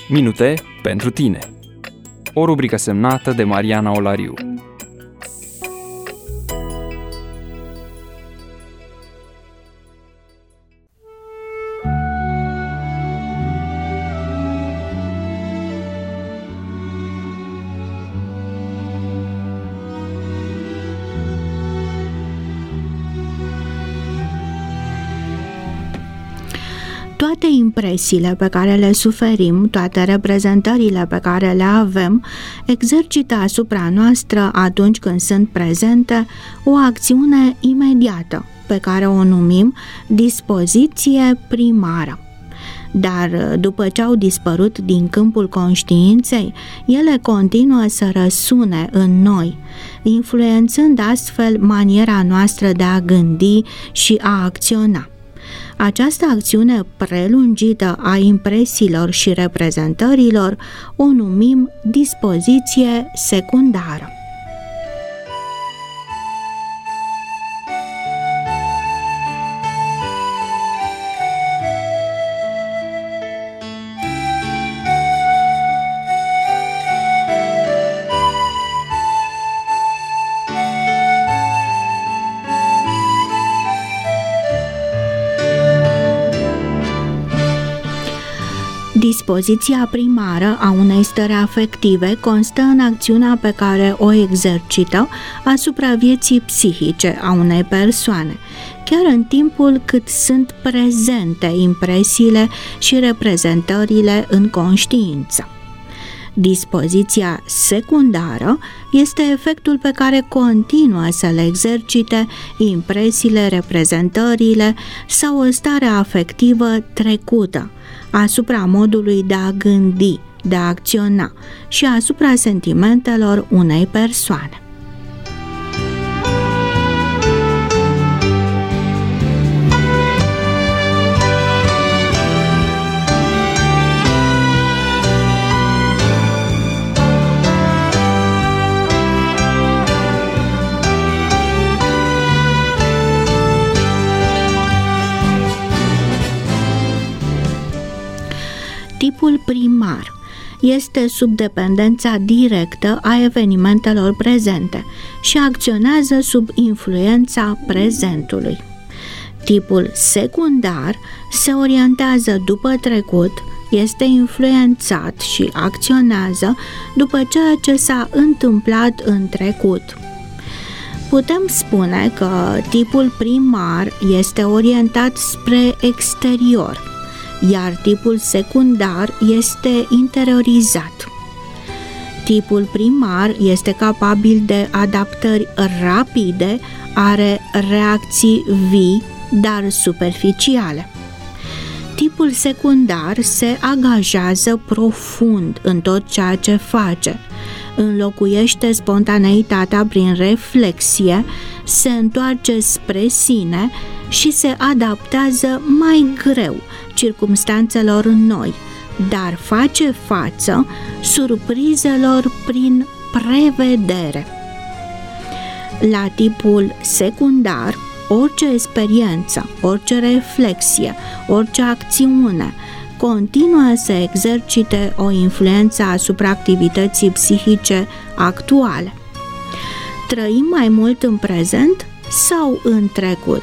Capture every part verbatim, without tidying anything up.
Minute pentru tine. O rubrică semnată de Mariana Olariu. Toate impresiile pe care le suferim, toate reprezentările pe care le avem, exercită asupra noastră atunci când sunt prezente o acțiune imediată, pe care o numim dispoziție primară. Dar după ce au dispărut din câmpul conștiinței, ele continuă să răsune în noi, influențând astfel maniera noastră de a gândi și a acționa. Această acțiune prelungită a impresiilor și reprezentărilor o numim dispoziție secundară. Dispoziția primară a unei stări afective constă în acțiunea pe care o exercită asupra vieții psihice a unei persoane, chiar în timpul cât sunt prezente impresiile și reprezentările în conștiință. Dispoziția secundară este efectul pe care continuă să le exercite impresiile, reprezentările sau o stare afectivă trecută asupra modului de a gândi, de a acționa și asupra sentimentelor unei persoane. Tipul primar este sub dependența directă a evenimentelor prezente și acționează sub influența prezentului. Tipul secundar se orientează după trecut, este influențat și acționează după ceea ce s-a întâmplat în trecut. Putem spune că tipul primar este orientat spre exterior, iar tipul secundar este interiorizat. Tipul primar este capabil de adaptări rapide, are reacții vii, dar superficiale. Tipul secundar se angajează profund în tot ceea ce face, înlocuiește spontaneitatea prin reflexie, se întoarce spre sine și se adaptează mai greu circumstanțelor noi, dar face față surprizelor prin prevedere. La tipul secundar, orice experiență, orice reflexie, orice acțiune continuă să exercite o influență asupra activității psihice actuale. Trăim mai mult în prezent sau în trecut?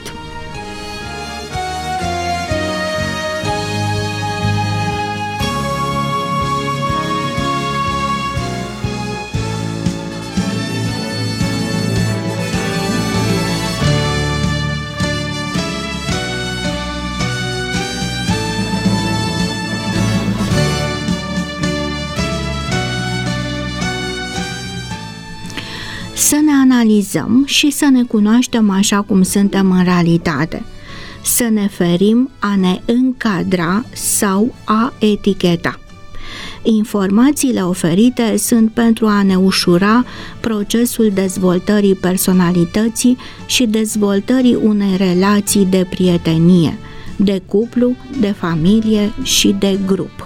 Să ne analizăm și să ne cunoaștem așa cum suntem în realitate, să ne ferim a ne încadra sau a eticheta. Informațiile oferite sunt pentru a ne ușura procesul dezvoltării personalității și dezvoltării unei relații de prietenie, de cuplu, de familie și de grup.